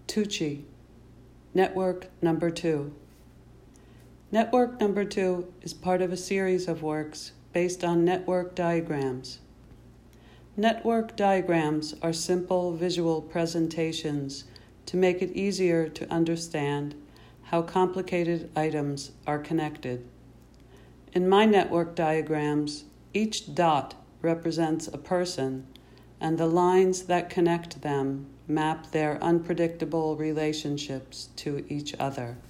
Tucci, Network Number 2. Network Number 2 is part of a series of works based on network diagrams. Network diagrams are simple visual presentations to make it easier to understand how complicated items are connected. In my network diagrams, each dot represents a person, and the lines that connect them map their unpredictable relationships to each other.